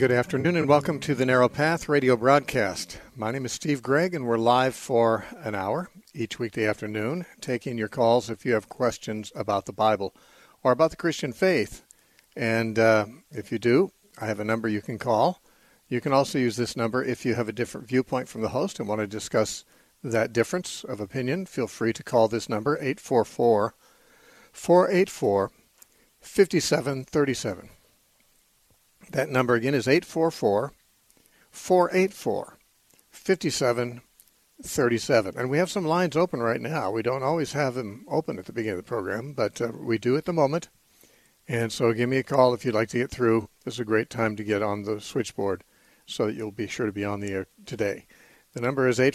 good afternoon, and welcome to the Narrow Path radio broadcast. My name is Steve Gregg, and we're live for an hour each weekday afternoon, taking your calls if you have questions about the Bible or about the Christian faith. And if you do, I have a number you can call. You can also use this number if you have a different viewpoint from the host and want to discuss that difference of opinion. Feel free to call this number, 844-484-5737. That number again is 844-484-5737. And we have some lines open right now. We don't always have them open at the beginning of the program, but we do at the moment. And so give me a call if you'd like to get through. This is a great time to get on the switchboard so that you'll be sure to be on the air today. The number is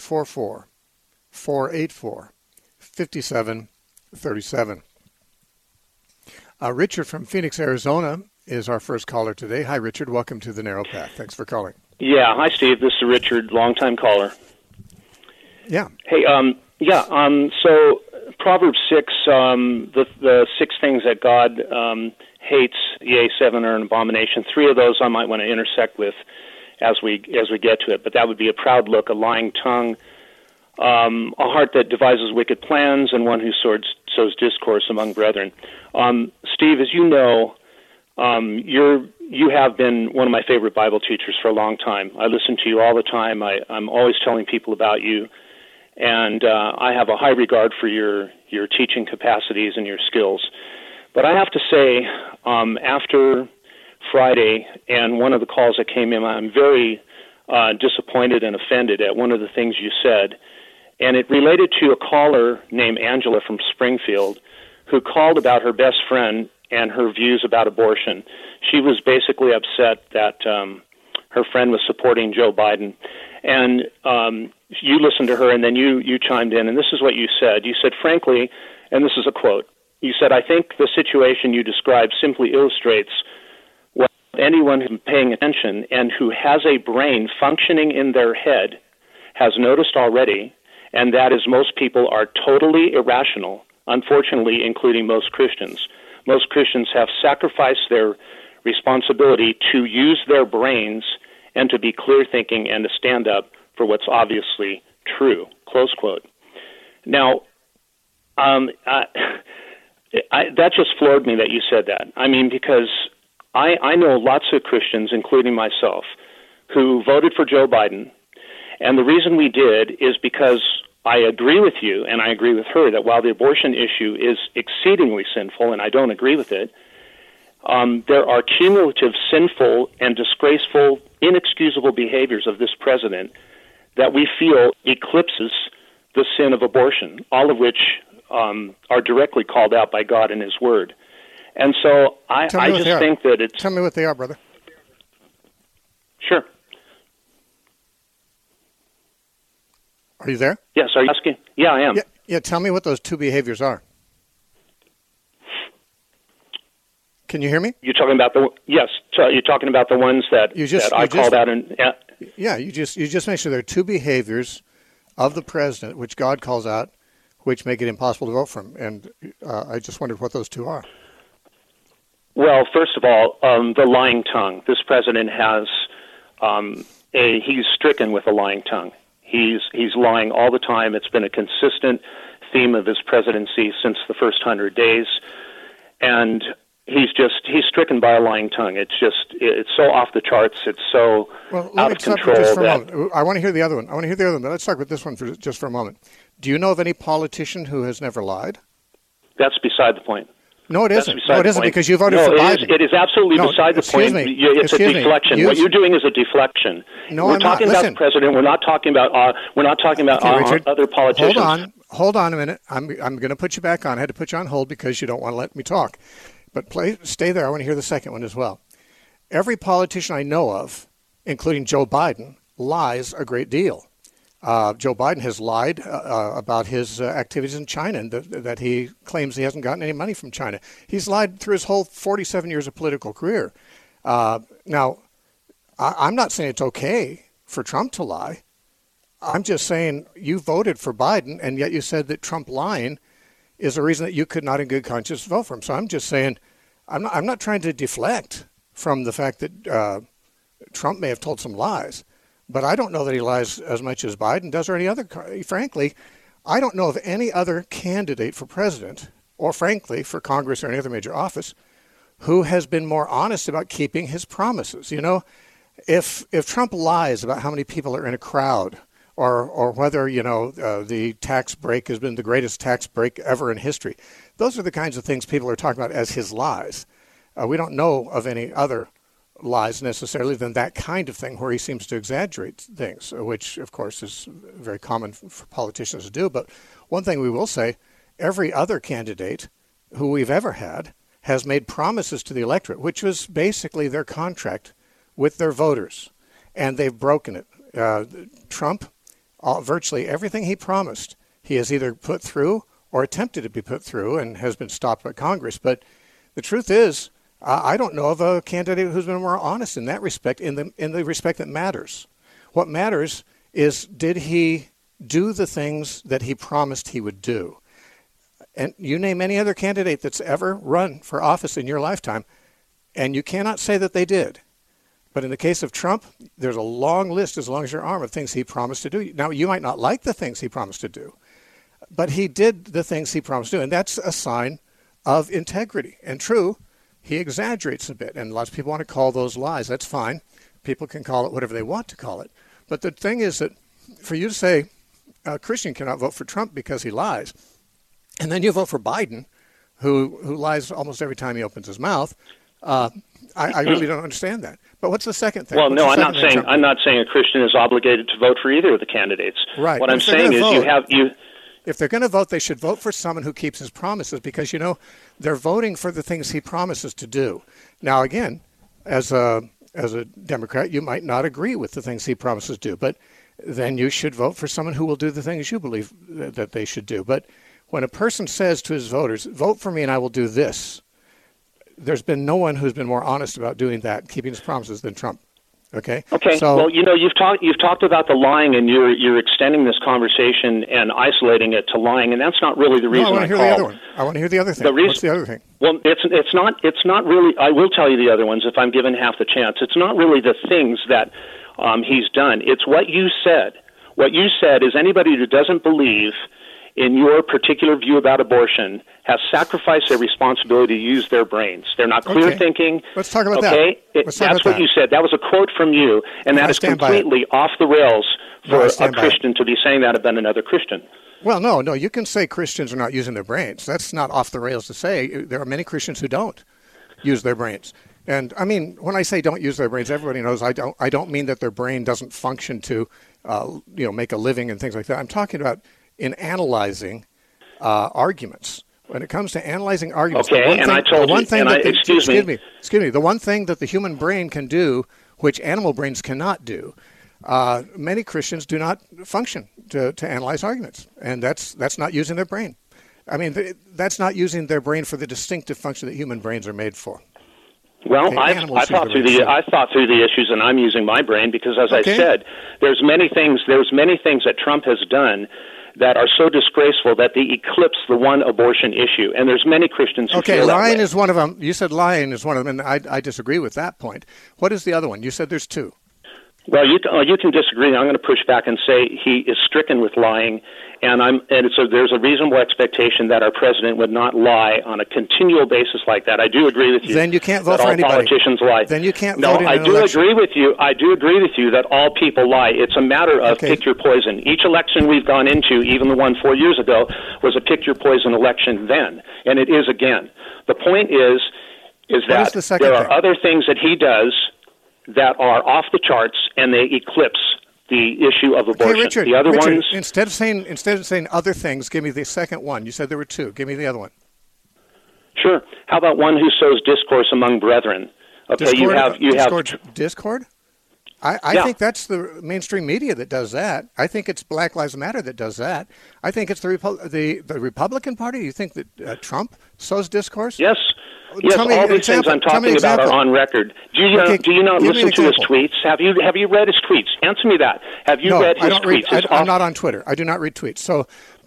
844-484-5737. Richard from Phoenix, Arizona is our first caller today. Hi, Richard. Welcome to the Narrow Path. Thanks for calling. Yeah. Hi, Steve. This is Richard, longtime caller. Yeah. Hey, so Proverbs 6, the 6 things that God hates, yea, 7 are an abomination. 3 of those I might want to intersect with as we get to it, but that would be a proud look, a lying tongue, a heart that devises wicked plans, and one who sows discourse among brethren. Steve, as you know, you have been one of my favorite Bible teachers for a long time. I listen to you all the time. I'm always telling people about you, and I have a high regard for your teaching capacities and your skills. But I have to say, after Friday and one of the calls that came in, I'm very disappointed and offended at one of the things you said, and it related to a caller named Angela from Springfield who called about her best friend and her views about abortion. She was basically upset that her friend was supporting Joe Biden. And you listened to her, and then you chimed in, and this is what you said. You said, frankly, and this is a quote, you said, I think the situation you described simply illustrates what anyone who's paying attention and who has a brain functioning in their head has noticed already, and that is most people are totally irrational, unfortunately, including most Christians. Most Christians have sacrificed their responsibility to use their brains and to be clear-thinking and to stand up for what's obviously true, close quote. Now, that just floored me that you said that. I mean, because I know lots of Christians, including myself, who voted for Joe Biden, and the reason we did is because I agree with you, and I agree with her, that while the abortion issue is exceedingly sinful, and I don't agree with it, there are cumulative sinful and disgraceful, inexcusable behaviors of this president that we feel eclipses the sin of abortion, all of which are directly called out by God in His Word. And so I just think that it's... Tell me what they are, brother. Sure. Are you there? Yes, are you asking? Yeah, I am. Yeah, tell me what those 2 behaviors are. Can you hear me? You're talking about you're talking about the ones that I called out. Yeah, you just mentioned there are 2 behaviors of the president which God calls out, which make it impossible to vote for him. And I just wondered what those 2 are. Well, first of all, the lying tongue. This president has he's stricken with a lying tongue. He's lying all the time. It's been a consistent theme of his presidency since the first 100 days, and he's stricken by a lying tongue. It's so off the charts. It's so out of control. Just for a moment. I want to hear the other one. But let's talk about this one just for a moment. Do you know of any politician who has never lied? That's beside the point. No, it isn't. No, it isn't, because you voted for Biden. It is absolutely beside the point. It's a deflection. What you're doing is a deflection. No, we're talking about the president. We're not talking about Richard, other politicians. Hold on a minute. I'm going to put you back on. I had to put you on hold because you don't want to let me talk. But stay there. I want to hear the second one as well. Every politician I know of, including Joe Biden, lies a great deal. Joe Biden has lied about his activities in China and that he claims he hasn't gotten any money from China. He's lied through his whole 47 years of political career. Now, I'm not saying it's okay for Trump to lie. I'm just saying you voted for Biden, and yet you said that Trump lying is a reason that you could not in good conscience vote for him. So I'm just saying I'm not trying to deflect from the fact that Trump may have told some lies, but I don't know that he lies as much as Biden does or any other. Frankly, I don't know of any other candidate for president or, frankly, for Congress or any other major office who has been more honest about keeping his promises. You know, if Trump lies about how many people are in a crowd or whether, the tax break has been the greatest tax break ever in history, those are the kinds of things people are talking about as his lies. We don't know of any other lies necessarily than that kind of thing where he seems to exaggerate things, which, of course, is very common for politicians to do. But one thing we will say, every other candidate who we've ever had has made promises to the electorate, which was basically their contract with their voters, and they've broken it. Trump, virtually everything he promised, he has either put through or attempted to be put through and has been stopped by Congress. But the truth is, I don't know of a candidate who's been more honest in that respect, in the respect that matters. What matters is, did he do the things that he promised he would do? And you name any other candidate that's ever run for office in your lifetime, and you cannot say that they did. But in the case of Trump, there's a long list, as long as your arm, of things he promised to do. Now, you might not like the things he promised to do, but he did the things he promised to do, and that's a sign of integrity. And true, he exaggerates a bit, and lots of people want to call those lies. That's fine. People can call it whatever they want to call it. But the thing is that for you to say a Christian cannot vote for Trump because he lies, and then you vote for Biden, who lies almost every time he opens his mouth, I really don't understand that. But what's the second thing? Well, no, I'm not saying a Christian is obligated to vote for either of the candidates. Right. What I'm saying is if they're going to vote, they should vote for someone who keeps his promises, because, they're voting for the things he promises to do. Now, again, as a Democrat, you might not agree with the things he promises to do, but then you should vote for someone who will do the things you believe that they should do. But when a person says to his voters, vote for me and I will do this, there's been no one who's been more honest about doing that, keeping his promises, than Trump. Okay. So, well, you've talked about the lying, and you're extending this conversation and isolating it to lying, and that's not really the reason I want to hear the other one. I want to hear the other thing. What's the other thing? Well, it's not really. I will tell you the other ones if I'm given half the chance. It's not really the things that he's done. It's what you said. What you said is anybody who doesn't believe in your particular view about abortion has sacrificed their responsibility to use their brains. They're not clear thinking. Let's talk about that. That's what you said. That was a quote from you, and that is completely off the rails for a Christian to be saying that about another Christian. Well, no. You can say Christians are not using their brains. That's not off the rails to say. There are many Christians who don't use their brains. And, I mean, when I say don't use their brains, everybody knows I don't mean that their brain doesn't function to, make a living and things like that. I'm talking about in analyzing arguments. When it comes to analyzing arguments, the one thing that the human brain can do, which animal brains cannot do, many Christians do not function to analyze arguments, and that's not using their brain. I mean, that's not using their brain for the distinctive function that human brains are made for. Well, I thought through the issues, and I'm using my brain because, as I said, there's many things that Trump has done that are so disgraceful that they eclipse the one abortion issue. And there's many Christians who feel that lying way. is one of them. You said lying is one of them, and I disagree with that point. What is the other one? You said there's two. Well, you can disagree. I'm going to push back and say he is stricken with lying, and there's a reasonable expectation that our president would not lie on a continual basis like that. I do agree with you. Then you can't vote for anybody. All politicians lie. Then you can't vote in an election. No, I do agree with you that all people lie. It's a matter of pick your poison. Each election we've gone into, even the one 4 years ago, was a pick your poison election then, and it is again. The point is that there are other things that he does that are off the charts, and they eclipse the issue of abortion. Okay, Richard, the other ones, instead of saying other things, give me the second one. You said there were two. Give me the other one. Sure. How about one who sows discourse among brethren? Okay, Discord? I think that's the mainstream media that does that. I think it's Black Lives Matter that does that. I think it's the Republican Party. You think that Trump sows discourse? Yes. Yes, all these things I'm talking about are on record. Do you not listen to his tweets? Have you read his tweets? Answer me that. Have you read his tweets? I'm not on Twitter. I do not read tweets.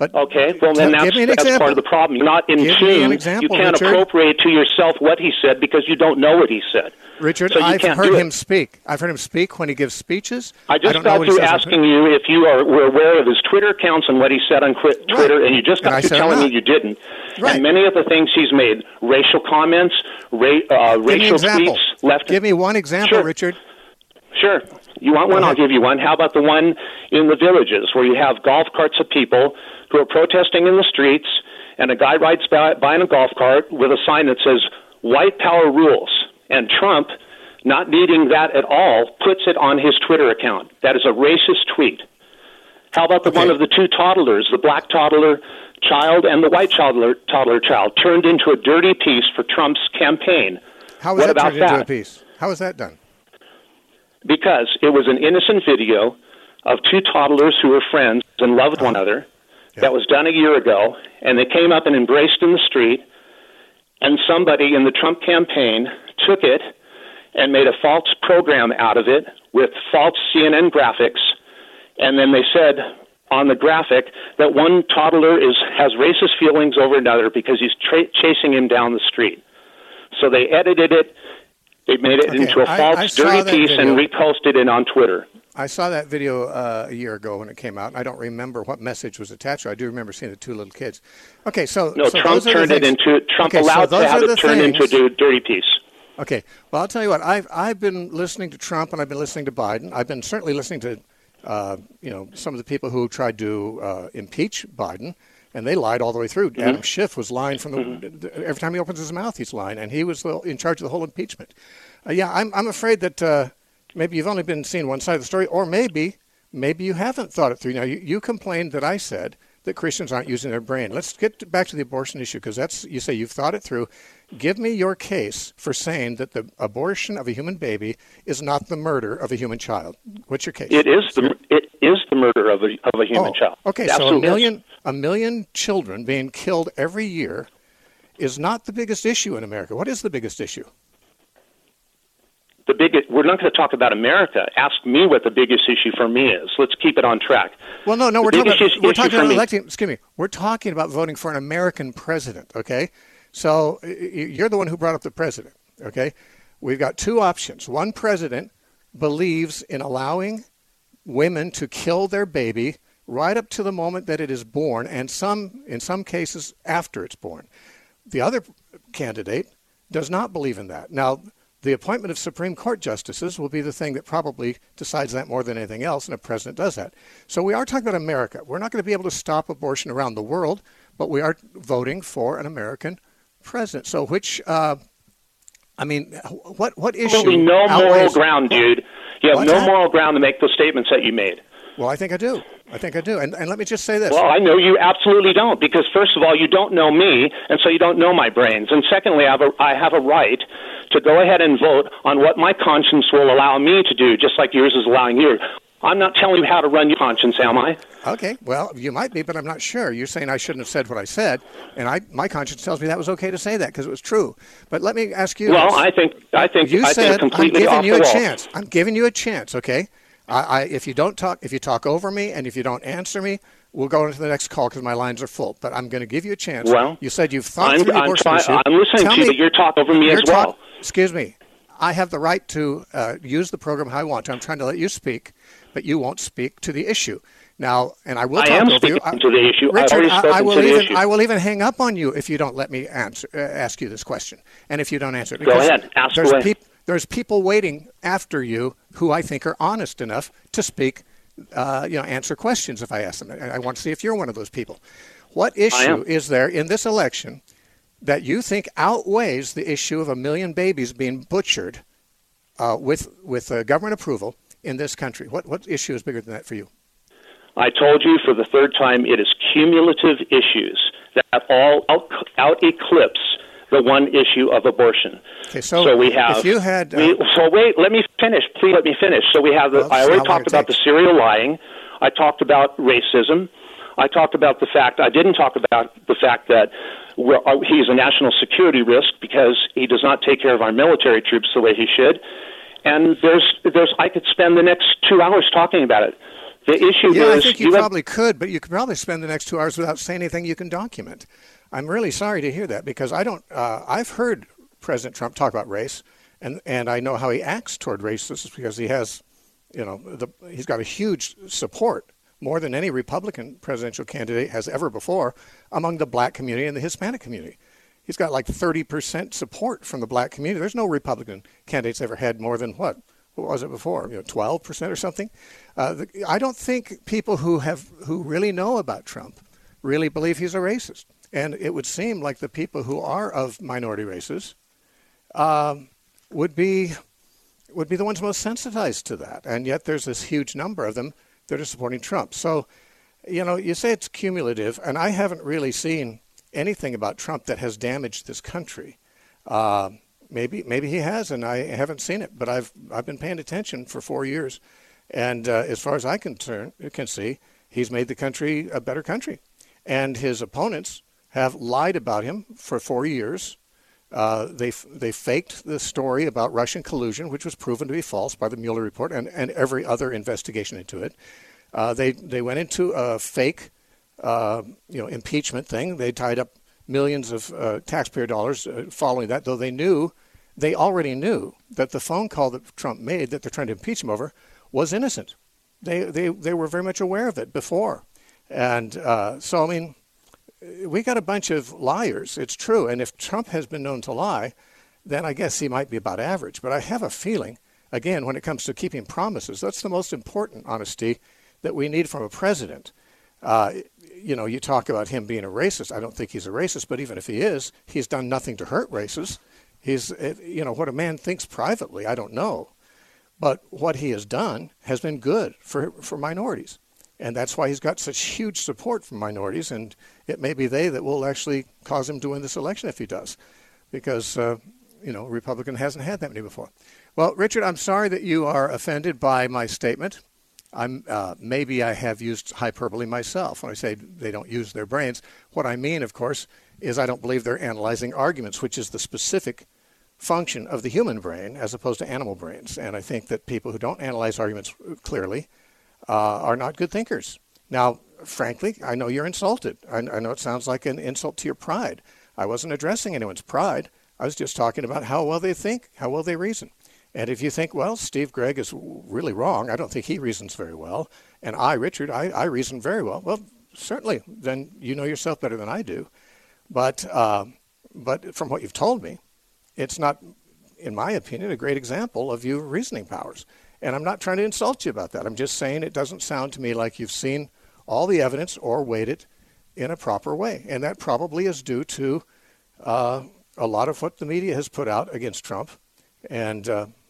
But okay, well then that's part of the problem. You're not in tune. You can't appropriate to yourself what he said because you don't know what he said. Richard, I've heard him speak. I've heard him speak when he gives speeches. I just got through asking you if you were aware of his Twitter accounts and what he said on Twitter, and you just got through telling me you didn't. Right. And many of the things he's made, racial comments, racial tweets. Give me one example, sure. Richard. Sure. You want one? I'll give you one. How about the one in the villages where you have golf carts of people who are protesting in the streets, and a guy rides by in a golf cart with a sign that says, "White power rules." And Trump, not needing that at all, puts it on his Twitter account. That is a racist tweet. How about the one of the two toddlers, the black toddler child and the white toddler child, turned into a dirty piece for Trump's campaign? How was that turned into a piece? How was that done? Because it was an innocent video of two toddlers who were friends and loved one another. Yeah. That was done a year ago, and they came up and embraced in the street, and somebody in the Trump campaign took it and made a false program out of it with false CNN graphics, and then they said on the graphic that one toddler has racist feelings over another because he's chasing him down the street. So they edited it, they made it into a false, dirty piece and reposted it on Twitter. I saw that video a year ago when it came out. I don't remember what message was attached to it. I do remember seeing the two little kids. Okay, so Trump turned it into allowed to have it turned into a dirty piece. Okay, well, I'll tell you what. I've been listening to Trump and I've been listening to Biden. I've been certainly listening to some of the people who tried to impeach Biden, and they lied all the way through. Mm-hmm. Adam Schiff was lying from every time he opens his mouth, he's lying, and he was in charge of the whole impeachment. I'm afraid that maybe you've only been seeing one side of the story, or maybe you haven't thought it through. Now, you complained that I said that Christians aren't using their brain. Let's get back to the abortion issue, because you say you've thought it through. Give me your case for saying that the abortion of a human baby is not the murder of a human child. What's your case? It is the murder of a human child. Okay, Absolutely. So a million children being killed every year is not the biggest issue in America. What is the biggest issue? We're not going to talk about America. Ask me what the biggest issue for me is. Let's keep it on track. Well, no, we're talking about electing. Excuse me. We're talking about voting for an American president. Okay, so you're the one who brought up the president. Okay, we've got two options. One president believes in allowing women to kill their baby right up to the moment that it is born, and in some cases after it's born. The other candidate does not believe in that. Now, the appointment of Supreme Court justices will be the thing that probably decides that more than anything else, and a president does that. So we are talking about America. We're not going to be able to stop abortion around the world, but we are voting for an American president. So what issue? There'll be no moral ground, dude. You have no moral ground to make those statements that you made. Well, I think I do. And let me just say this. Well, I know you absolutely don't, because first of all, you don't know me, and so you don't know my brains. And secondly, I have a right to go ahead and vote on what my conscience will allow me to do, just like yours is allowing you. I'm not telling you how to run your conscience, am I? Okay, well, you might be, but I'm not sure. You're saying I shouldn't have said what I said, and my conscience tells me that was okay to say that because it was true. But let me ask you. Well, I think completely off the wall. I'm giving you a chance, okay? If you talk over me, and if you don't answer me, we'll go into the next call because my lines are full. But I'm going to give you a chance. Well, you said you've thought through the abortion issue. I'm listening to you, but you're talking over me as well. Excuse me. I have the right to use the program how I want to. I'm trying to let you speak, but you won't speak to the issue. Now, and I will talk over you. I am speaking to the issue. Richard, I will even hang up on you if you don't let me ask you this question, and if you don't answer it. Go ahead. Ask away. There's people waiting after you who I think are honest enough to speak, answer questions if I ask them. I want to see if you're one of those people. What issue is there in this election that you think outweighs the issue of 1 million babies being butchered with government approval in this country? What issue is bigger than that for you? I told you for the third time, it is cumulative issues that all out-eclipse the one issue of abortion. Okay, so we have. If you had, so wait, let me finish. Please let me finish. So we have. I already talked about the serial lying. I talked about racism. I talked about the fact. I didn't talk about the fact that he's a national security risk because he does not take care of our military troops the way he should. And there's. I could spend the next 2 hours talking about it. The issue Yeah, is, I think you probably could, but you could probably spend the next 2 hours without saying anything you can document. I'm really sorry to hear that because I don't. I've heard President Trump talk about race, and I know how he acts toward racists because he has, he's got a huge support, more than any Republican presidential candidate has ever before, among the black community and the Hispanic community. He's got like 30% support from the black community. There's no Republican candidates ever had more than what was it before? 12% or something. I don't think people who really know about Trump really believe he's a racist. And it would seem like the people who are of minority races would be the ones most sensitized to that. And yet there's this huge number of them that are supporting Trump. So, you say it's cumulative, and I haven't really seen anything about Trump that has damaged this country. Maybe he has, and I haven't seen it. But I've been paying attention for 4 years, and as far as I can see, he's made the country a better country. And his opponents have lied about him for 4 years. They faked the story about Russian collusion, which was proven to be false by the Mueller report and every other investigation into it. They went into a fake, impeachment thing. They tied up millions of taxpayer dollars following that, though they already knew that the phone call that Trump made that they're trying to impeach him over was innocent. They were very much aware of it before. And so, I mean, we got a bunch of liars. It's true. And if Trump has been known to lie, then I guess he might be about average. But I have a feeling, again, when it comes to keeping promises, that's the most important honesty that we need from a president. You talk about him being a racist. I don't think he's a racist, but even if he is, he's done nothing to hurt races. He's, what a man thinks privately, I don't know. But what he has done has been good for minorities. And that's why he's got such huge support from minorities, and it may be they that will actually cause him to win this election if he does, because, Republican hasn't had that many before. Well, Richard, I'm sorry that you are offended by my statement. Maybe I have used hyperbole myself when I say they don't use their brains. What I mean, of course, is I don't believe they're analyzing arguments, which is the specific function of the human brain as opposed to animal brains. And I think that people who don't analyze arguments clearly are not good thinkers. Now, frankly, I know you're insulted. I know it sounds like an insult to your pride. I wasn't addressing anyone's pride. I was just talking about how well they think, how well they reason. And if you think, well, Steve Gregg is really wrong, I don't think he reasons very well, and Richard, I reason very well, well, certainly, then you know yourself better than I do. But from what you've told me, it's not, in my opinion, a great example of your reasoning powers. And I'm not trying to insult you about that. I'm just saying it doesn't sound to me like you've seen all the evidence or weighed it in a proper way. And that probably is due to a lot of what the media has put out against Trump. And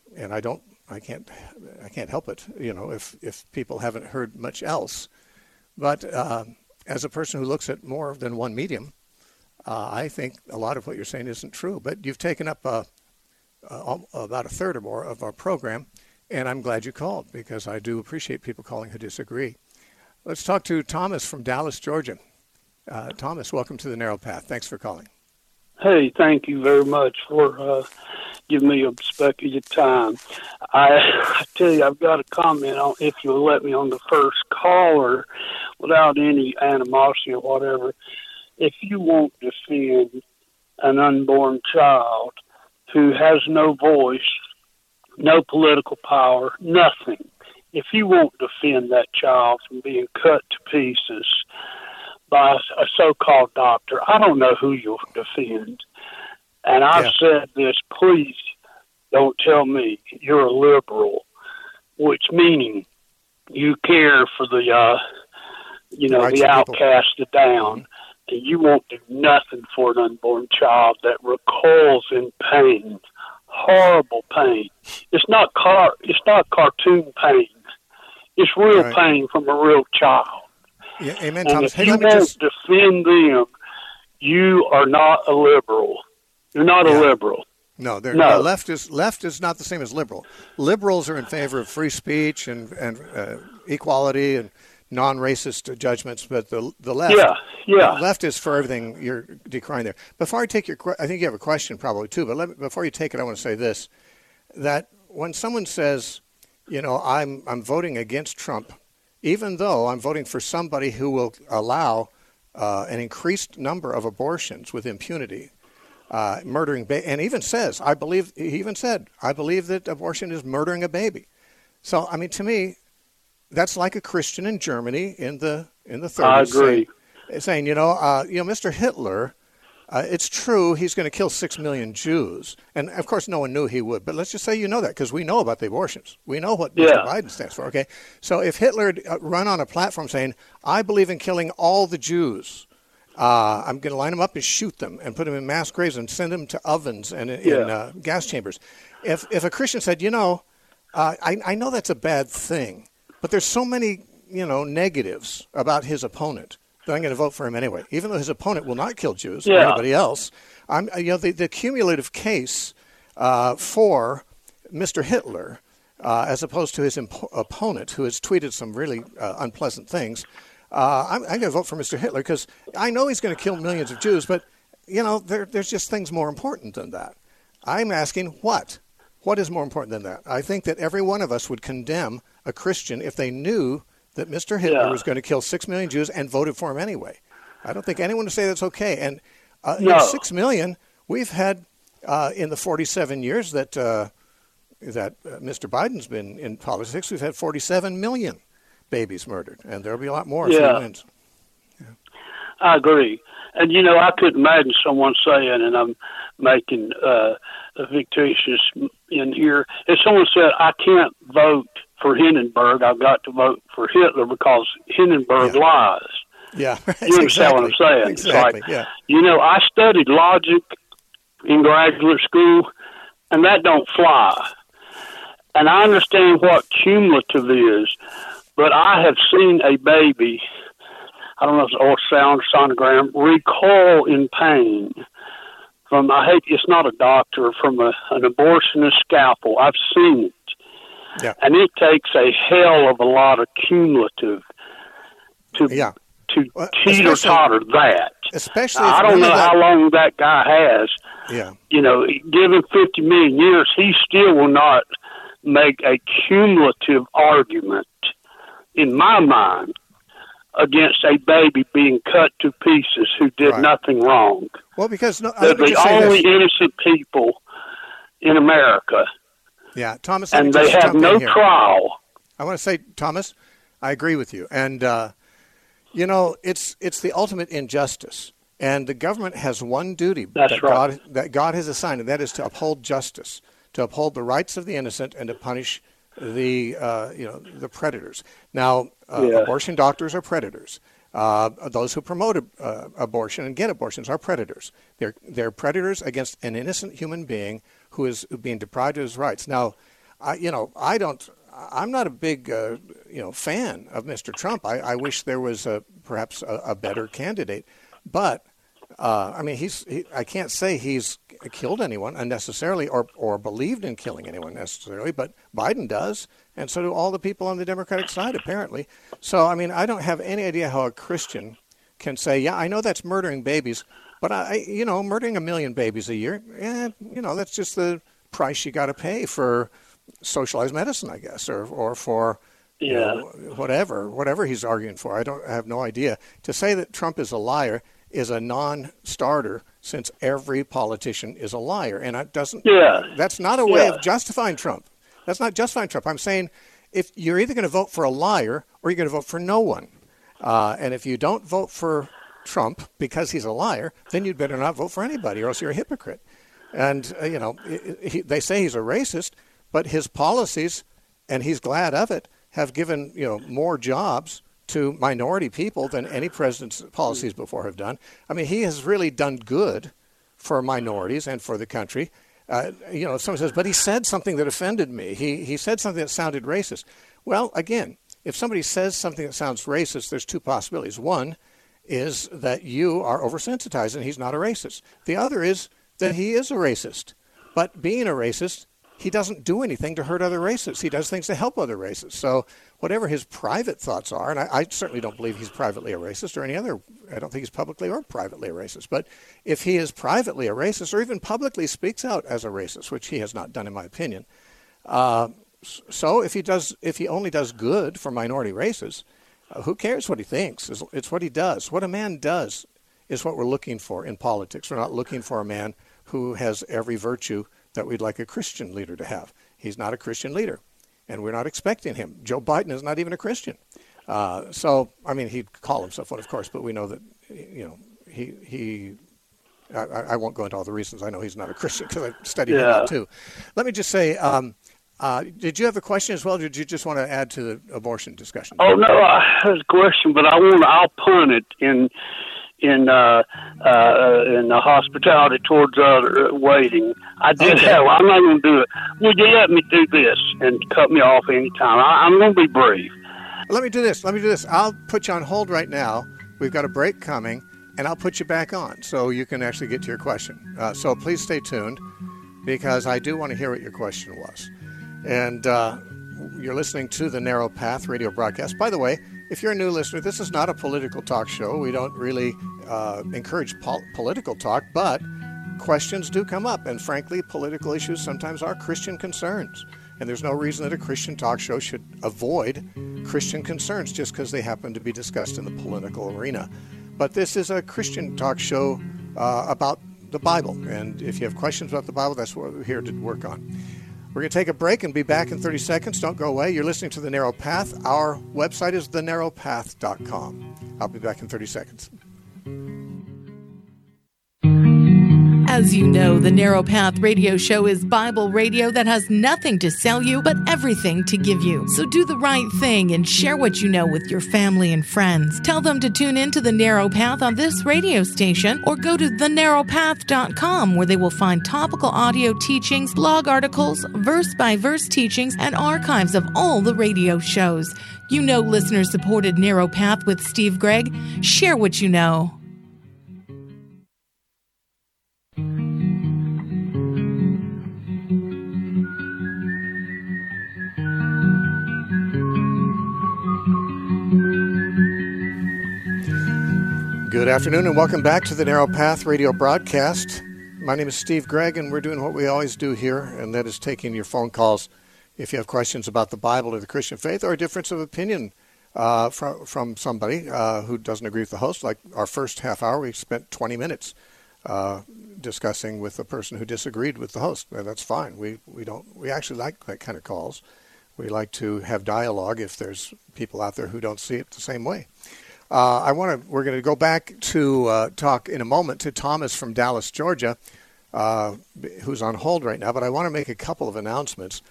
I can't help it, if people haven't heard much else. But as a person who looks at more than one medium, I think a lot of what you're saying isn't true. But you've taken up about a third or more of our program. And I'm glad you called because I do appreciate people calling who disagree. Let's talk to Thomas from Dallas, Georgia. Thomas, welcome to the Narrow Path. Thanks for calling. Hey, thank you very much for giving me a speck of your time. I tell you, I've got a comment on, if you'll let me, on the first caller without any animosity or whatever. If you won't defend an unborn child who has no voice, no political power, nothing. If you won't defend that child from being cut to pieces by a so-called doctor, I don't know who you'll defend. And I've said this, please don't tell me you're a liberal, which meaning you care for the the outcast, the down, and you won't do nothing for an unborn child that recoils in pain. Horrible pain. It's not cartoon pain. It's real pain from a real child. Yeah, amen, and Thomas. If you won't defend them, you are not a liberal. You're not a liberal. No, left is not the same as liberal. Liberals are in favor of free speech and equality and non-racist judgments, but the left, the left is for everything you're decrying there. Before I take I think you have a question probably too, but before you take it, I want to say this: that when someone says, I'm voting against Trump even though I'm voting for somebody who will allow an increased number of abortions with impunity, murdering, and even says, I believe that abortion is murdering a baby. So, I mean, to me, that's like a Christian in Germany in the 30s. I agree. Saying, Mr. Hitler, it's true he's going to kill 6 million Jews. And, of course, no one knew he would. But let's just say you know that, because we know about the abortions. We know what Mr. Biden stands for, okay? So if Hitler had run on a platform saying, I believe in killing all the Jews, I'm going to line them up and shoot them and put them in mass graves and send them to ovens and in gas chambers. If a Christian said, I know that's a bad thing, but there's so many, negatives about his opponent that I'm going to vote for him anyway, even though his opponent will not kill Jews or anybody else. The cumulative case for Mr. Hitler, as opposed to his opponent, who has tweeted some really unpleasant things, I'm going to vote for Mr. Hitler because I know he's going to kill millions of Jews, but, there's just things more important than that. I'm asking what? What is more important than that? I think that every one of us would condemn a Christian if they knew that Mr. Hitler was going to kill 6 million Jews and voted for him anyway. I don't think anyone would say that's okay. And 6 million, we've had in the 47 years that Mr. Biden's been in politics, we've had 47 million babies murdered, and there'll be a lot more if he wins. Yeah. I agree. And, I could imagine someone saying, and I'm making a fictitious in here, if someone said, I can't vote for Hindenburg, I've got to vote for Hitler because Hindenburg lies. Yeah. You understand what I'm saying? Exactly, it's like, I studied logic in graduate school, and that don't fly. And I understand what cumulative is, but I have seen a baby, I don't know if it's ultrasound or sonogram, recoil in pain from, it's not a doctor, from an abortionist scalpel. I've seen it. Yeah. And it takes a hell of a lot of cumulative to teeter-totter that. Especially I don't know how long that guy has. Yeah. Given 50 million years, he still will not make a cumulative argument, in my mind, against a baby being cut to pieces who did nothing wrong. Well, because they're the only innocent people in America. Yeah, Thomas, and they have no trial. I want to say, Thomas, I agree with you. And, it's the ultimate injustice. And the government has one duty that God has assigned, and that is to uphold justice, to uphold the rights of the innocent and to punish the predators. Now, abortion doctors are predators. Those who promote abortion and get abortions are predators. They're predators against an innocent human being who is being deprived of his rights. Now, I'm not a big fan of Mr. Trump. I wish there was perhaps a better candidate, but I can't say he's killed anyone unnecessarily or believed in killing anyone necessarily, but Biden does, and so do all the people on the Democratic side, apparently. So, I don't have any idea how a Christian can say, yeah, I know that's murdering babies, but murdering 1 million babies a year, that's just the price you got to pay for socialized medicine, I guess, or for whatever he's arguing for. I have no idea. To say that Trump is a liar is a non-starter, since every politician is a liar, and that's not a way of justifying Trump. That's not justifying Trump. I'm saying if you're either going to vote for a liar or you're going to vote for no one, and if you don't vote for Trump because he's a liar, then you'd better not vote for anybody, or else you're a hypocrite. And they say he's a racist, but his policies, and he's glad of it, have given more jobs to minority people than any president's policies before have done. He has really done good for minorities and for the country. Someone says, but he said something that offended me. He said something that sounded racist. Well, again, if somebody says something that sounds racist, there's two possibilities. One is that you are oversensitized and he's not a racist. The other is that he is a racist. But being a racist, he doesn't do anything to hurt other races. He does things to help other races. So whatever his private thoughts are, and I certainly don't believe he's privately a racist or any other, I don't think he's publicly or privately a racist, but if he is privately a racist or even publicly speaks out as a racist, which he has not done in my opinion, So if he only does good for minority races, who cares what he thinks? It's what he does. What a man does is what we're looking for in politics. We're not looking for a man who has every virtue that we'd like a Christian leader to have. He's not a Christian leader, and we're not expecting him. Joe Biden is not even a Christian. So, I mean, he'd call himself one, of course, but we know that, I won't go into all the reasons. I know he's not a Christian because I studied him out too. Let me just say, did you have a question as well, or did you just want to add to the abortion discussion? Oh, no, I have a question, but I'll punt it in the hospitality towards waiting. I'm not going to do it. Would you let me do this and cut me off anytime? I'm going to be brief. Let me do this. I'll put you on hold right now. We've got a break coming, and I'll put you back on so you can actually get to your question. So please stay tuned, because I do want to hear what your question was. And you're listening to the Narrow Path radio broadcast. By the way, if you're a new listener, this is not a political talk show. We don't really encourage political talk, but questions do come up. And frankly, political issues sometimes are Christian concerns. And there's no reason that a Christian talk show should avoid Christian concerns just because they happen to be discussed in the political arena. But this is a Christian talk show about the Bible. And if you have questions about the Bible, that's what we're here to work on. We're going to take a break and be back in 30 seconds. Don't go away. You're listening to The Narrow Path. Our website is thenarrowpath.com. I'll be back in 30 seconds. As you know, the Narrow Path radio show is Bible radio that has nothing to sell you, but everything to give you. So do the right thing and share what you know with your family and friends. Tell them to tune in to the Narrow Path on this radio station, or go to thenarrowpath.com, where they will find topical audio teachings, blog articles, verse-by-verse teachings, and archives of all the radio shows. You know, listener-supported Narrow Path with Steve Gregg. Share what you know. Good afternoon and welcome back to the Narrow Path radio broadcast. My name is Steve Gregg, and we're doing what we always do here, and that is taking your phone calls if you have questions about the Bible or the Christian faith, or a difference of opinion from somebody who doesn't agree with the host. Like our first half hour, we spent 20 minutes discussing with a person who disagreed with the host. That's fine. We actually like that kind of calls. We like to have dialogue if there's people out there who don't see it the same way. We're going to go back to talk in a moment to Thomas from Dallas, Georgia, who's on hold right now. But I want to make a couple of announcements.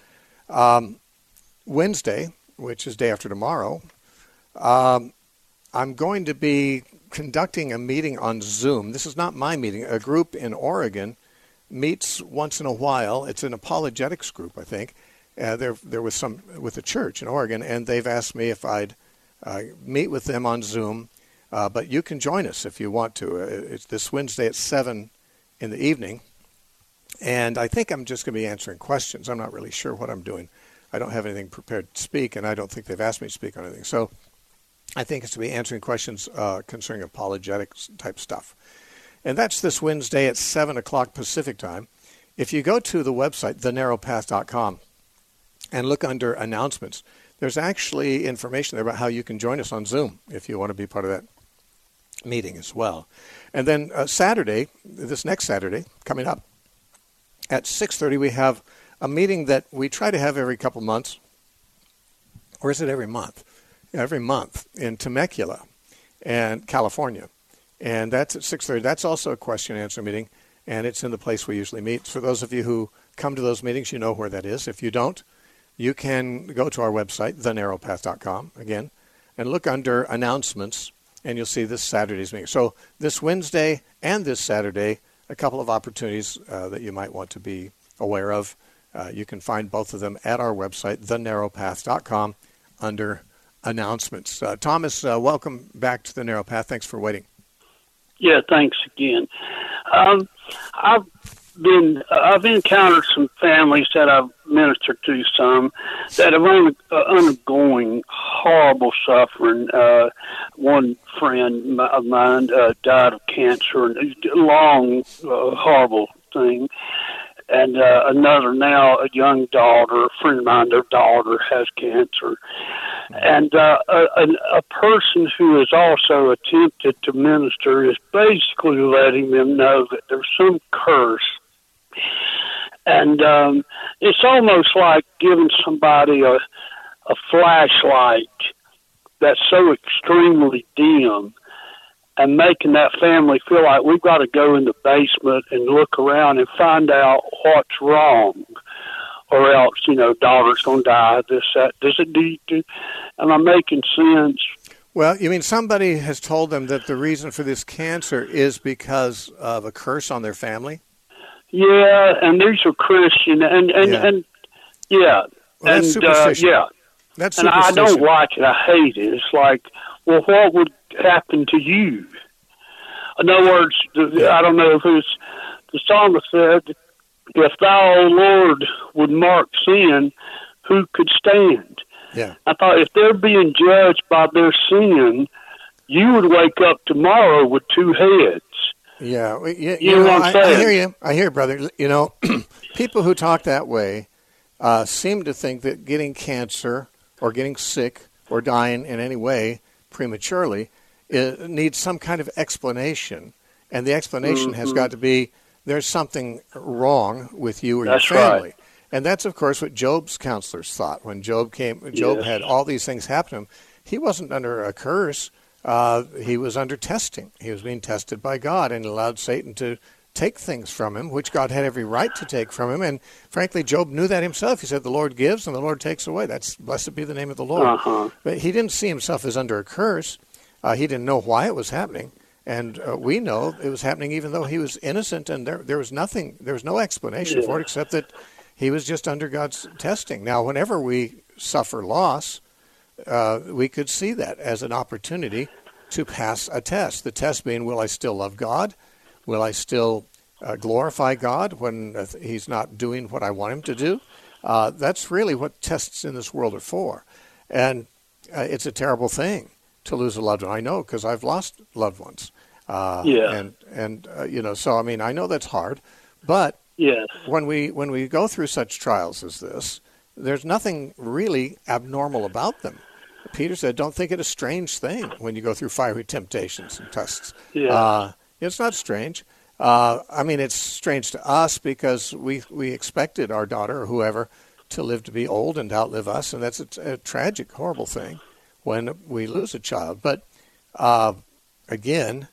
Wednesday, which is day after tomorrow, I'm going to be conducting a meeting on Zoom. This is not my meeting. A group in Oregon meets once in a while. It's an apologetics group, I think. There was some with a church in Oregon, and they've asked me if I'd meet with them on Zoom, but you can join us if you want to. It's this Wednesday at 7 in the evening, and I think I'm just going to be answering questions. I'm not really sure what I'm doing. I don't have anything prepared to speak, and I don't think they've asked me to speak on anything. So I think it's to be answering questions concerning apologetics type stuff. And that's this Wednesday at 7 o'clock Pacific time. If you go to the website, thenarrowpath.com, and look under announcements, there's actually information there about how you can join us on Zoom if you want to be part of that meeting as well. And then Saturday, this next Saturday, coming up, at 6:30, we have a meeting that we try to have every couple months. Or is it every month? Yeah, every month in Temecula, and California. And that's at 6:30. That's also a question and answer meeting, and it's in the place we usually meet. For those of you who come to those meetings, you know where that is. If you don't, you can go to our website, thenarrowpath.com, again, and look under announcements, and you'll see this Saturday's meeting. So this Wednesday and this Saturday, a couple of opportunities that you might want to be aware of. You can find both of them at our website, thenarrowpath.com, under announcements. Thomas, welcome back to the Narrow Path. Thanks for waiting. Yeah, thanks again. I've encountered some families that I've ministered to, some that have undergoing horrible suffering. One friend of mine died of cancer, and a long, horrible thing. and another now, a young daughter, a friend of mine, their daughter has cancer. And a person who has also attempted to minister is basically letting them know that there's some curse. And it's almost like giving somebody a flashlight that's so extremely dim and making that family feel like we've got to go in the basement and look around and find out what's wrong, or else, daughter's going to die, this, that. Am I making sense? Well, you mean somebody has told them that the reason for this cancer is because of a curse on their family? Yeah, and these are Christian, and yeah. Well, that's superstition. Yeah. That's and superstition. I don't like it. I hate it. It's like, well, what would happen to you? In other words, I don't know if it's the psalmist said, if thou, O Lord, would mark sin, who could stand? Yeah. I thought if they're being judged by their sin, you would wake up tomorrow with two heads. Yeah. You know what I'm saying? I hear you. I hear you, brother. People who talk that way seem to think that getting cancer or getting sick or dying in any way prematurely needs some kind of explanation. And the explanation has got to be there's something wrong with you or your family. Right. And that's, of course, what Job's counselors thought. When Job had all these things happen to him, he wasn't under a curse. He was under testing. He was being tested by God and allowed Satan to take things from him, which God had every right to take from him. And frankly, Job knew that himself. He said, the Lord gives and the Lord takes away. That's blessed be the name of the Lord. But he didn't see himself as under a curse. He didn't know why it was happening. And we know it was happening even though he was innocent, and there was no explanation for it except that he was just under God's testing. Now, whenever we suffer loss, we could see that as an opportunity to pass a test. The test being, will I still love God? Will I still glorify God when he's not doing what I want him to do? That's really what tests in this world are for. And it's a terrible thing to lose a loved one. I know, because I've lost loved ones. So I mean, I know that's hard, but when we go through such trials as this, there's nothing really abnormal about them. Peter said, don't think it a strange thing when you go through fiery temptations and tests. It's not strange. I mean, it's strange to us because we expected our daughter or whoever to live to be old and outlive us, and that's a tragic, horrible thing when we lose a child. But again,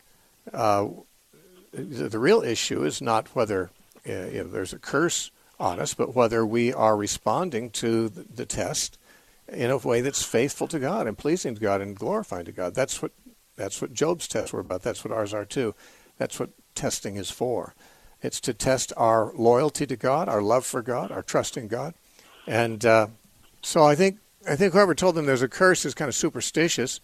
the real issue is not whether there's a curse on us, but whether we are responding to the test in a way that's faithful to God and pleasing to God and glorifying to God. That's what Job's tests were about. That's what ours are too. That's what testing is for. It's to test our loyalty to God, our love for God, our trust in God. And so I think whoever told them there's a curse is kind of superstitious,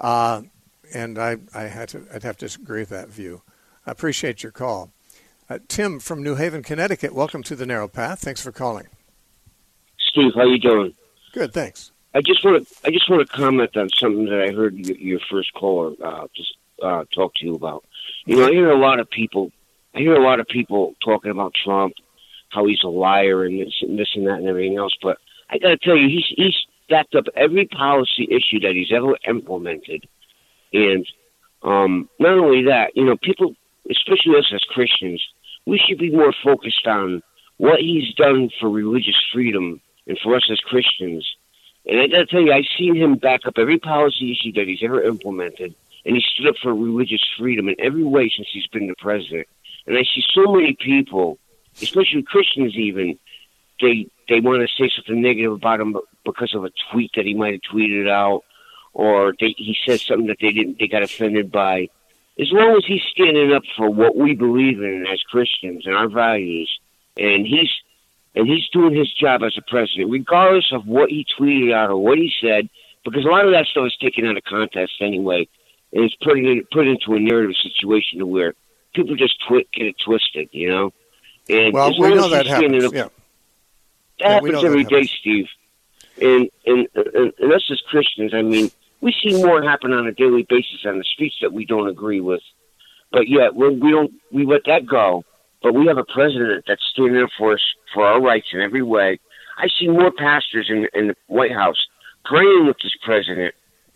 and I'd have to disagree with that view. I appreciate your call. Tim from New Haven, Connecticut, welcome to the Narrow Path. Thanks for calling. Steve, how you doing? Good, thanks. I just want to comment on something that I heard your first caller talk to you about. I hear a lot of people talking about Trump, how he's a liar and this and that and everything else. But I got to tell you, he's stacked up every policy issue that he's ever implemented. And not only that, people, especially us as Christians, we should be more focused on what he's done for religious freedom and for us as Christians. And I got to tell you, I've seen him back up every policy issue that he's ever implemented, and he stood up for religious freedom in every way since he's been the president. And I see so many people, especially Christians even, they want to say something negative about him because of a tweet that he might have tweeted out, or he says something that they got offended by. As long as he's standing up for what we believe in as Christians and our values, and he's doing his job as a president, regardless of what he tweeted out or what he said, because a lot of that stuff is taken out of context anyway, and it's put into a narrative situation to where people just get it twisted, And well, we know that happens. That happens every day, Steve. And us as Christians, I mean, we see more happen on a daily basis on the streets that we don't agree with. But yet, when we let that go, but we have a president that's standing up for us, for our rights in every way. I see more pastors in the White House praying with this president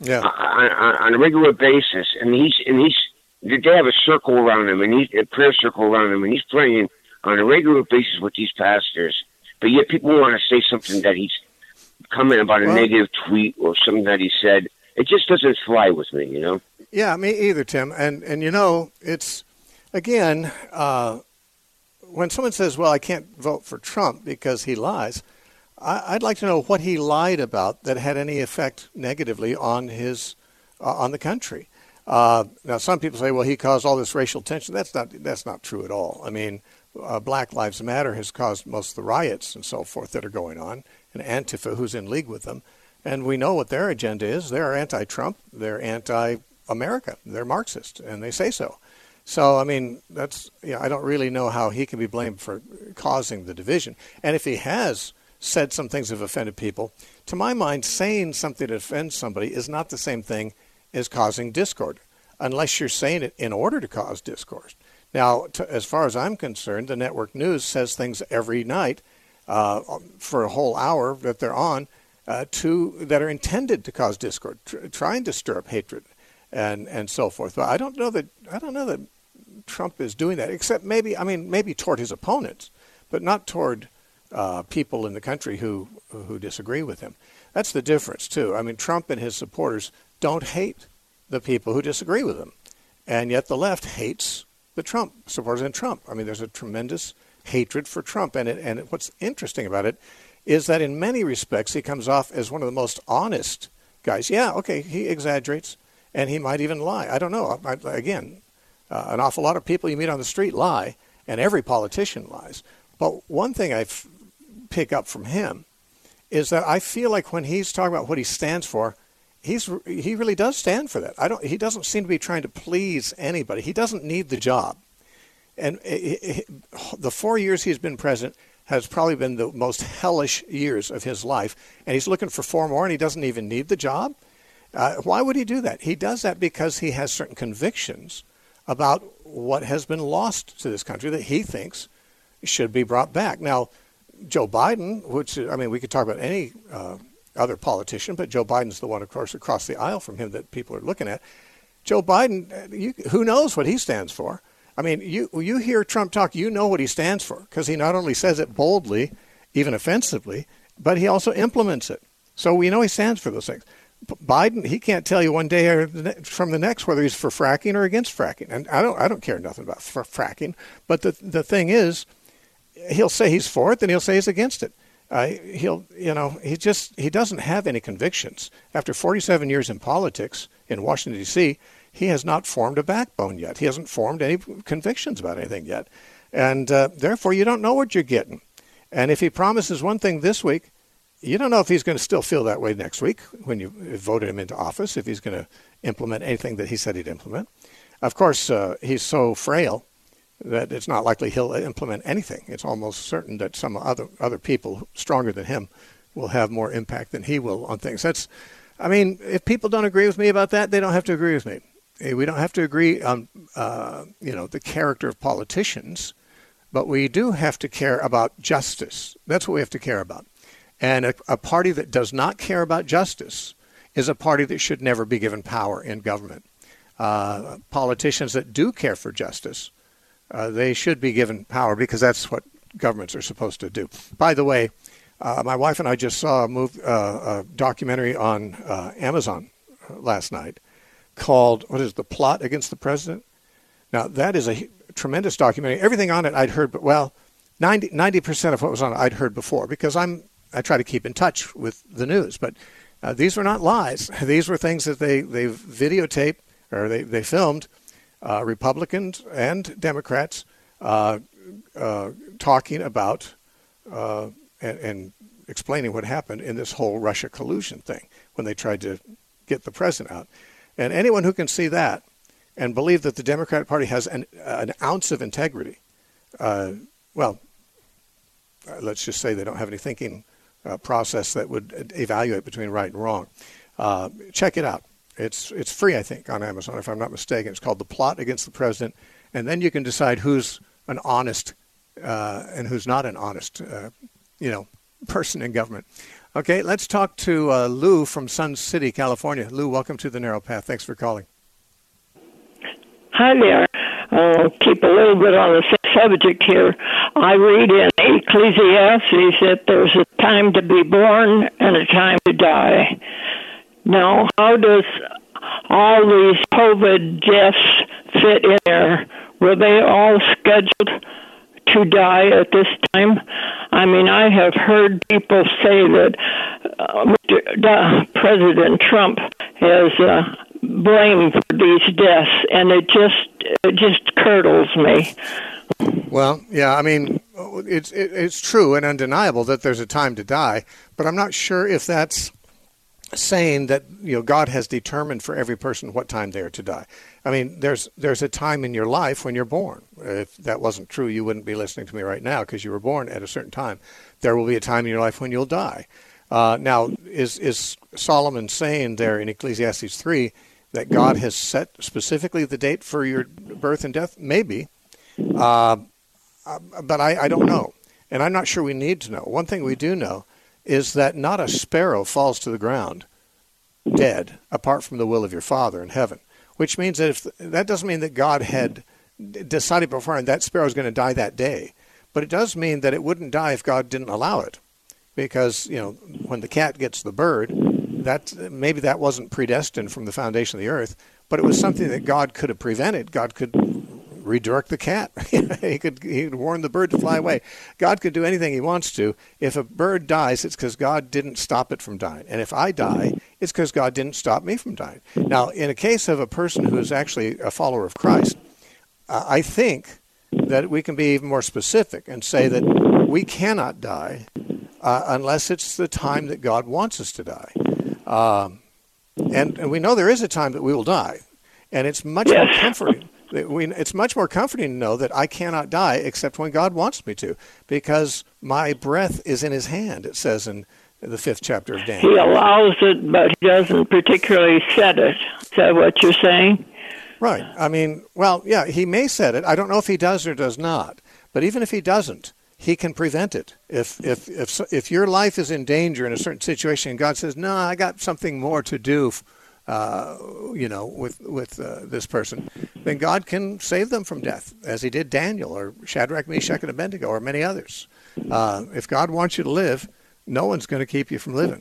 on a regular basis, and they have a circle around him, and a prayer circle around him, and he's praying on a regular basis with these pastors. But yet people want to say something that he's comment about a negative tweet or something that he said. It just doesn't fly with me, you know? Yeah, me either, Tim. And you know, it's, again, when someone says, well, I can't vote for Trump because he lies, I'd like to know what he lied about that had any effect negatively on on the country. Now, some people say, well, he caused all this racial tension. That's not true at all. I mean, Black Lives Matter has caused most of the riots and so forth that are going on, and Antifa, who's in league with them. And we know what their agenda is. They're anti-Trump. They're anti-America. They're Marxist, and they say so. So, I mean, I don't really know how he can be blamed for causing the division. And if he has said some things that have offended people, to my mind, saying something that offends somebody is not the same thing as causing discord, unless you're saying it in order to cause discord. Now, as far as I'm concerned, the network news says things every night for a whole hour that they're on that are intended to cause discord, trying to stir up hatred and so forth. But I don't know that Trump is doing that, except maybe toward his opponents, but not toward people in the country who disagree with him. That's the difference, too. I mean, Trump and his supporters don't hate the people who disagree with him, and yet the left hates the Trump supporters and Trump. I mean, there's a tremendous hatred for Trump, and what's interesting about it is that in many respects he comes off as one of the most honest guys. Yeah, okay, he exaggerates, and he might even lie. I don't know. Again, an awful lot of people you meet on the street lie, and every politician lies. But one thing I pick up from him is that I feel like when he's talking about what he stands for, he really does stand for that. He doesn't seem to be trying to please anybody. He doesn't need the job. And the 4 years he's been president has probably been the most hellish years of his life. And he's looking for 4 more, and he doesn't even need the job. Why would he do that? He does that because he has certain convictions about what has been lost to this country that he thinks should be brought back. Now, Joe Biden, we could talk about any other politician, but Joe Biden's the one, of course, across the aisle from him that people are looking at. Joe Biden, who knows what he stands for? I mean, you hear Trump talk, you know what he stands for, because he not only says it boldly, even offensively, but he also implements it. So we know he stands for those things. Biden, he can't tell you one day or from the next whether he's for fracking or against fracking. And I don't care nothing about fracking. But the thing is, he'll say he's for it, then he'll say he's against it. He doesn't have any convictions. After 47 years in politics in Washington, D.C., he has not formed a backbone yet. He hasn't formed any convictions about anything yet. And therefore, you don't know what you're getting. And if he promises one thing this week, you don't know if he's going to still feel that way next week when you voted him into office, if he's going to implement anything that he said he'd implement. Of course, he's so frail that it's not likely he'll implement anything. It's almost certain that some other people stronger than him will have more impact than he will on things. If people don't agree with me about that, they don't have to agree with me. We don't have to agree on, the character of politicians, but we do have to care about justice. That's what we have to care about. And a party that does not care about justice is a party that should never be given power in government. Politicians that do care for justice, they should be given power because that's what governments are supposed to do. By the way, my wife and I just saw a documentary on Amazon last night called, The Plot Against the President? Now, that is a tremendous documentary. Everything on it I'd heard, but 90% of what was on it I'd heard before because I try to keep in touch with the news. But these were not lies. These were things that they videotaped or they filmed Republicans and Democrats talking about and explaining what happened in this whole Russia collusion thing when they tried to get the president out. And anyone who can see that and believe that the Democratic Party has an ounce of integrity, let's just say they don't have any thinking process that would evaluate between right and wrong. Check it out. It's free, I think, on Amazon, if I'm not mistaken. It's called The Plot Against the President. And then you can decide who's an honest and who's not an honest, person in government. Okay, let's talk to Lou from Sun City, California. Lou, welcome to the Narrow Path. Thanks for calling. Hi there. I'll keep a little bit on the same subject here. I read in Ecclesiastes that there's a time to be born and a time to die. Now, how does all these COVID deaths fit in there? Were they all scheduled to die at this time? I mean, I have heard people say that President Trump has blamed for these deaths, and it just curdles me. Well, yeah, I mean, it's true and undeniable that there's a time to die, but I'm not sure if that's saying that God has determined for every person what time they are to die. I mean, there's a time in your life when you're born. If that wasn't true, you wouldn't be listening to me right now because you were born at a certain time. There will be a time in your life when you'll die. Now, is Solomon saying there in Ecclesiastes 3 that God has set specifically the date for your birth and death? Maybe, but I don't know, and I'm not sure we need to know. One thing we do know is that not a sparrow falls to the ground dead apart from the will of your Father in heaven, which means that that doesn't mean that God had decided beforehand that sparrow is going to die that day, but it does mean that it wouldn't die if God didn't allow it, because when the cat gets the bird, maybe that wasn't predestined from the foundation of the earth, but it was something that God could have prevented. God could redirect the cat. He could warn the bird to fly away. God could do anything he wants to. If a bird dies, it's because God didn't stop it from dying. And if I die, it's because God didn't stop me from dying. Now, in a case of a person who is actually a follower of Christ, I think that we can be even more specific and say that we cannot die unless it's the time that God wants us to die. And we know there is a time that we will die. And it's much more comforting. It's much more comforting to know that I cannot die except when God wants me to, because my breath is in his hand, it says in the 5th chapter of Daniel. He allows it, but he doesn't particularly set it. Is that what you're saying? Right. I mean, well, yeah, he may set it. I don't know if he does or does not. But even if he doesn't, he can prevent it. If your life is in danger in a certain situation and God says, no, I got something more to do with this person, then God can save them from death, as he did Daniel or Shadrach, Meshach, and Abednego, or many others. If God wants you to live, no one's going to keep you from living.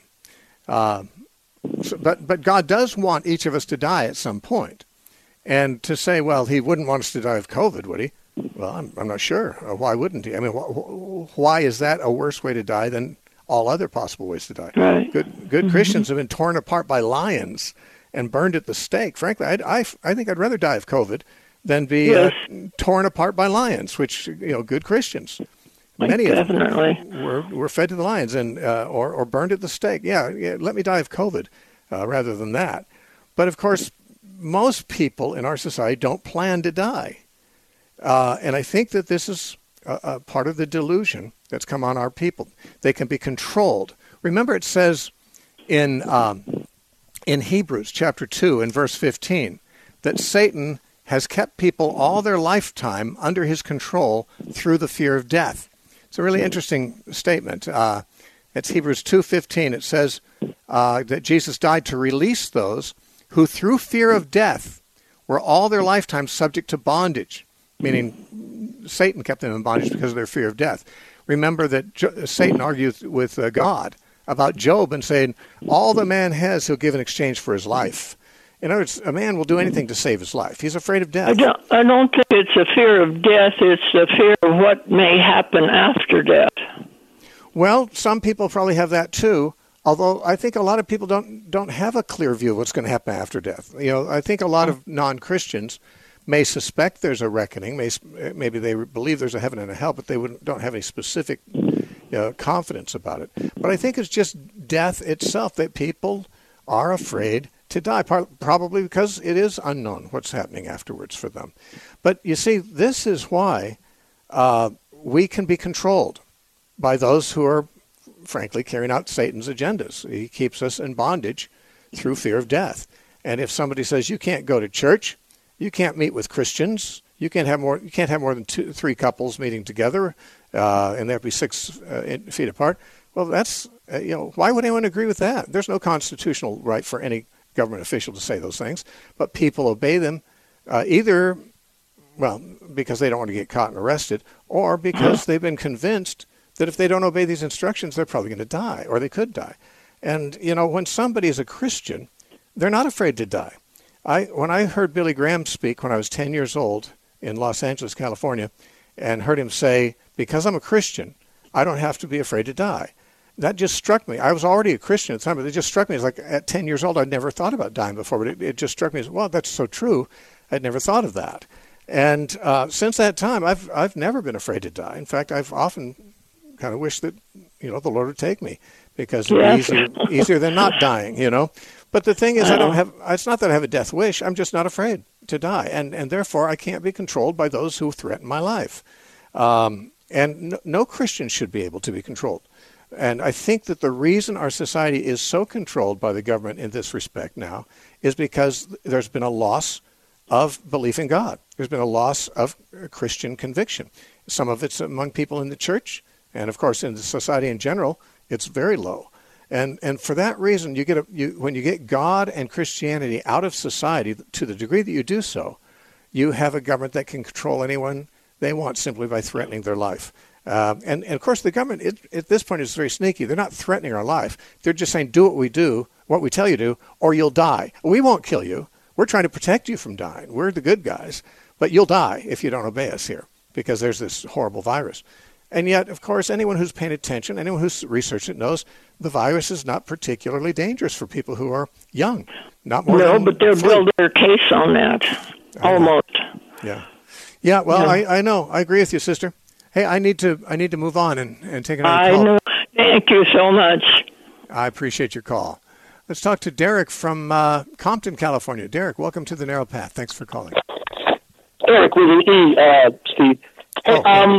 But God does want each of us to die at some point. And to say, well, he wouldn't want us to die of COVID, would he? Well, I'm not sure. Why wouldn't he? I mean, why is that a worse way to die than all other possible ways to die? Right. Good Christians have been torn apart by lions and burned at the stake. Frankly, I think I'd rather die of COVID than be torn apart by lions, which, good Christians, many of them were fed to the lions and or burned at the stake. Yeah, let me die of COVID rather than that. But, of course, most people in our society don't plan to die. And I think that this is a part of the delusion that's come on our people. They can be controlled. Remember, it says in Hebrews chapter 2 and verse 15 that Satan has kept people all their lifetime under his control through the fear of death. It's a really interesting statement. It's Hebrews 2:15. It says that Jesus died to release those who through fear of death were all their lifetime subject to bondage, meaning Satan kept them in bondage because of their fear of death. Remember that Satan argued with God about Job and saying, all the man has he'll give in exchange for his life. In other words, a man will do anything to save his life. He's afraid of death. I don't think it's a fear of death. It's a fear of what may happen after death. Well, some people probably have that too, although I think a lot of people don't have a clear view of what's going to happen after death. I think a lot of non-Christians may suspect there's a reckoning. Maybe they believe there's a heaven and a hell, but they don't have any specific confidence about it. But I think it's just death itself that people are afraid to die, probably because it is unknown what's happening afterwards for them. But you see, this is why we can be controlled by those who are, frankly, carrying out Satan's agendas. He keeps us in bondage through fear of death. And if somebody says, you can't go to church, you can't meet with Christians, You can't have more than 3 couples meeting together, and they have to be 6 feet apart. Well, that's why would anyone agree with that? There's no constitutional right for any government official to say those things, but people obey them either, because they don't want to get caught and arrested, or because they've been convinced that if they don't obey these instructions, they're probably going to die, or they could die. And when somebody is a Christian, they're not afraid to die. When I heard Billy Graham speak when I was 10 years old in Los Angeles, California, and heard him say, because I'm a Christian, I don't have to be afraid to die. That just struck me. I was already a Christian at the time, but it just struck me. It's like at 10 years old, I'd never thought about dying before, but it just struck me as, well, that's so true. I'd never thought of that. And since that time, I've never been afraid to die. In fact, I've often kind of wished that, the Lord would take me, because it'd be easier than not dying, But the thing is, it's not that I have a death wish. I'm just not afraid to die. And therefore, I can't be controlled by those who threaten my life. And no Christian should be able to be controlled. And I think that the reason our society is so controlled by the government in this respect now is because there's been a loss of belief in God. There's been a loss of Christian conviction. Some of it's among people in the church, and of course in the society in general, it's very low. And for that reason, when you get God and Christianity out of society, to the degree that you do so, you have a government that can control anyone they want simply by threatening their life. And of course, the government at this point is very sneaky. They're not threatening our life. They're just saying, do what we tell you to, or you'll die. We won't kill you. We're trying to protect you from dying. We're the good guys. But you'll die if you don't obey us here, because there's this horrible virus. And yet, of course, anyone who's paying attention, anyone who's researched it knows the virus is not particularly dangerous for people who are young. Not more. No, but they're building their case on that. Almost. Yeah. Well, I know. I agree with you, sister. Hey, I need to move on and take another call. I know. Thank you so much. I appreciate your call. Let's talk to Derek from Compton, California. Derek, welcome to the Narrow Path. Thanks for calling. Eric with an E, Steve. Hey,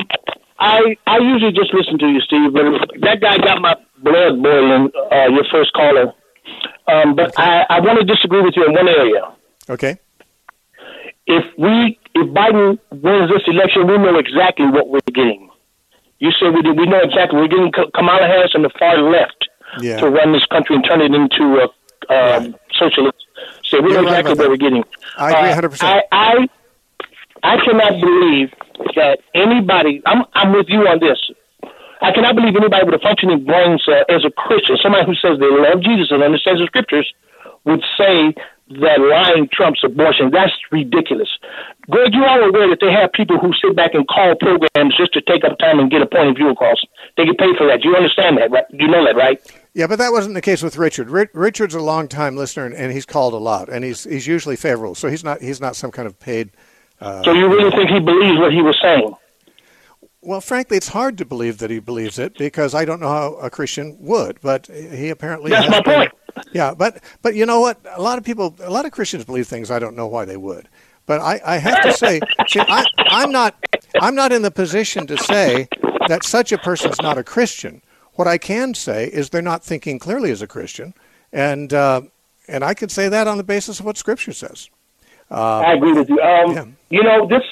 I usually just listen to you, Steve, but that guy got my blood boiling, your first caller. But okay. I want to disagree with you in one area. Okay. If Biden wins this election, we know exactly what we're getting. You said we know exactly. We're getting Kamala Harris on the far left to run this country and turn it into a socialist. So we know exactly what we're getting. I agree 100%. I cannot believe that anybody, I'm with you on this. I cannot believe anybody with a functioning brain as a Christian, somebody who says they love Jesus and understands the scriptures, would say that lying trumps abortion. That's ridiculous. Greg, you are aware that they have people who sit back and call programs just to take up time and get a point of view across. They get paid for that. You understand that, right? You know that, right? Yeah, but that wasn't the case with Richard. Richard's a long-time listener, and he's called a lot, and he's usually favorable. So he's not some kind of paid. So you really think he believes what he was saying? Well, frankly, it's hard to believe that he believes it, because I don't know how a Christian would, but he apparently. That's my point. Yeah, but you know what? A lot of Christians believe things I don't know why they would. But I have to say, I'm not in the position to say that such a person's not a Christian. What I can say is they're not thinking clearly as a Christian, and I could say that on the basis of what Scripture says. I agree with you. You know, this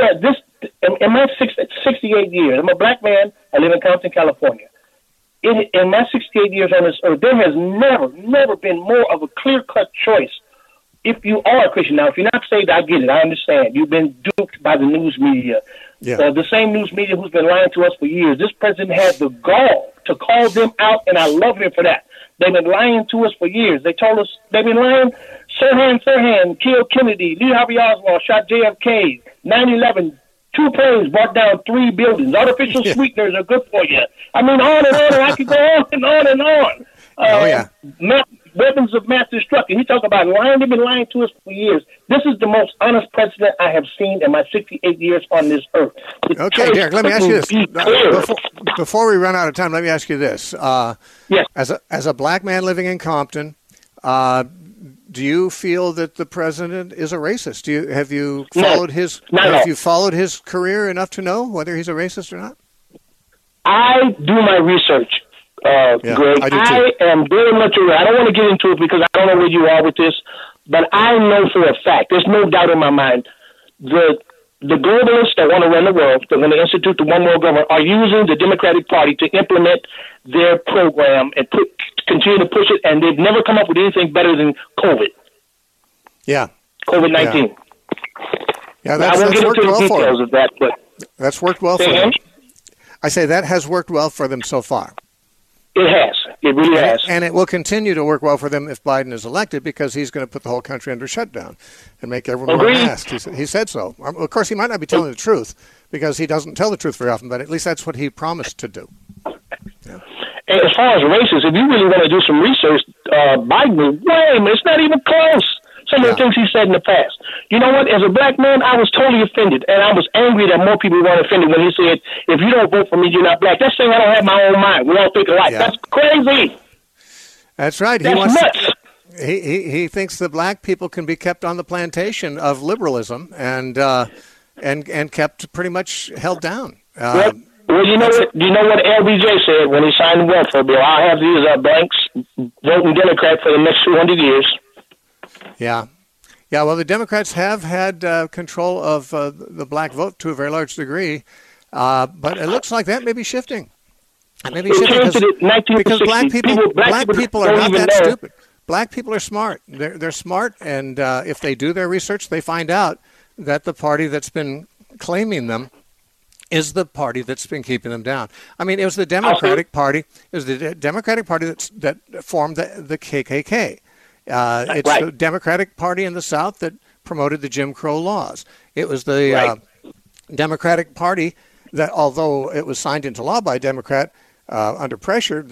in my 68 years, I'm a black man. I live in Compton, California. In my 68 years on this earth, there has never been more of a clear-cut choice. If you are a Christian, now, if you're not saved, I get it. I understand. You've been duped by the news media. The same news media who's been lying to us for years. This president had the gall to call them out, and I love him for that. They've been lying to us for years. They told us they've been lying. Sirhan killed Kennedy. Lee Harvey Oswald shot JFK. 9/11, 2 planes brought down 3 buildings. Artificial sweeteners are good for you. I mean, on and on, and I could go on and on and on. Weapons of mass destruction. You talk about lying. They've been lying to us for years. This is the most honest president I have seen in my 68 years on this earth. Okay, Derek, let me ask you this. Before we run out of time, let me ask you this. Yes. As a black man living in Compton, do you feel that the president is a racist? Have you followed his career enough to know whether he's a racist or not? I do my research. Greg, I am very much aware. I don't want to get into it because I don't know where you are with this, but I know for a fact, there's no doubt in my mind, the the globalists that want to run the world, that want to institute the one world government, are using the Democratic Party to implement their program and continue to push it, and they've never come up with anything better than COVID. Yeah. COVID-19. Yeah, I won't get into the details of that, but that's worked well for them. I say that has worked well for them so far. It has. It really has. And it will continue to work well for them if Biden is elected, because he's going to put the whole country under shutdown and make everyone wear masks. He said so. Of course, he might not be telling the truth, because he doesn't tell the truth very often, but at least that's what he promised to do. Yeah. And as far as races, if you really want to do some research, Biden is it's not even close. Some of the things he said in the past. You know what? As a black man, I was totally offended, and I was angry that more people weren't offended when he said, "If you don't vote for me, you're not black." That's saying I don't have my own mind. We all think alike. Yeah. That's crazy. That's right. That's nuts. He thinks that black people can be kept on the plantation of liberalism and kept pretty much held down. Well, you know what? You know what LBJ said when he signed the welfare bill? I have these blanks voting Democrat for the next 200 years. Yeah. Yeah, well, the Democrats have had control of the black vote to a very large degree, but it looks like that may be shifting. Because black people are not that stupid. Black people are smart. They're smart, and if they do their research, they find out that the party that's been claiming them is the party that's been keeping them down. I mean, it was the Democratic Party. It was the Democratic Party that formed the KKK. It's the Democratic Party in the South that promoted the Jim Crow laws. It was the Democratic Party that, although it was signed into law by a Democrat, under pressure,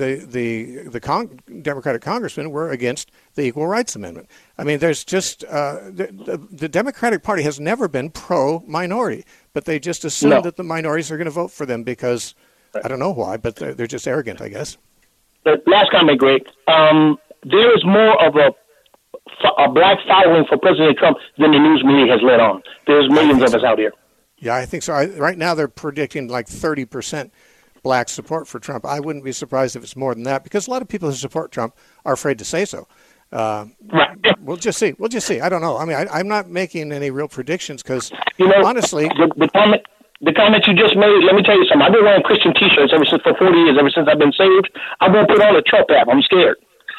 the Democratic congressmen were against the Equal Rights Amendment. I mean, there's just the Democratic Party has never been pro-minority, but they just assume that the minorities are going to vote for them because I don't know why, but they're just arrogant, I guess. The last comment, Greg. There is more of a black following for President Trump than the news media has let on. There's millions of us out here. Yeah, I think so. Right now they're predicting like 30% black support for Trump. I wouldn't be surprised if it's more than that, because a lot of people who support Trump are afraid to say so. We'll just see. I don't know. I mean, I'm not making any real predictions because, honestly... The comment you just made, let me tell you something. I've been wearing Christian T-shirts for 40 years, ever since I've been saved. I won't put on a Trump hat. I'm scared.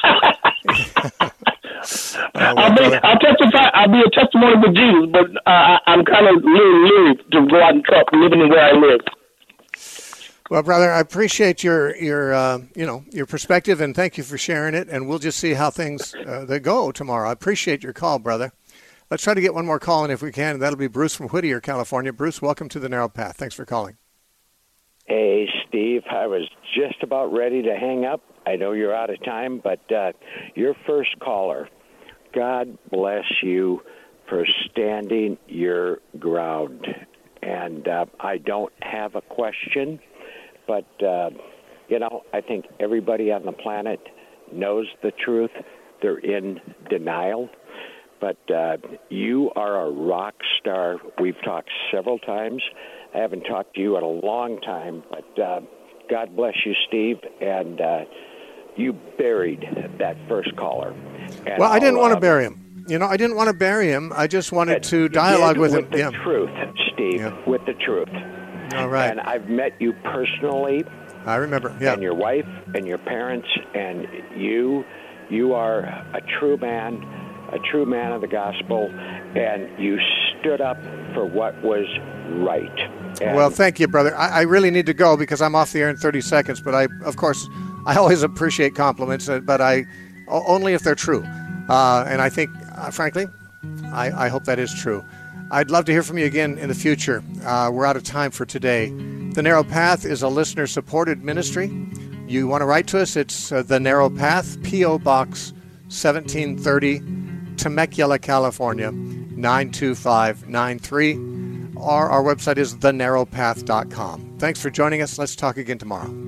I'll testify. I'll be a testimony with Jesus, but I'm kind of leery to go out in Trump, living where I live. Well, brother, I appreciate your perspective, and thank you for sharing it. And we'll just see how things they go tomorrow. I appreciate your call, brother. Let's try to get one more call in if we can. That'll be Bruce from Whittier, California. Bruce, welcome to the Narrow Path. Thanks for calling. Hey, Steve. I was just about ready to hang up. I know you're out of time, but your first caller, God bless you for standing your ground. And I don't have a question, but, I think everybody on the planet knows the truth. They're in denial. But you are a rock star. We've talked several times. I haven't talked to you in a long time, but God bless you, Steve. And you buried that first caller. And well, I didn't want to bury him. I didn't want to bury him. I just wanted to dialogue with him. With the truth, Steve, with the truth. All right. And I've met you personally. I remember, yeah. And your wife and your parents, and you are a true man of the gospel, and you stood up for what was right. And well, thank you, brother. I really need to go because I'm off the air in 30 seconds, but I always appreciate compliments, but only if they're true. And I think, frankly, I hope that is true. I'd love to hear from you again in the future. We're out of time for today. The Narrow Path is a listener-supported ministry. You want to write to us, it's The Narrow Path, P.O. Box 1730, Temecula, California, 92593. Or our website is thenarrowpath.com. Thanks for joining us. Let's talk again tomorrow.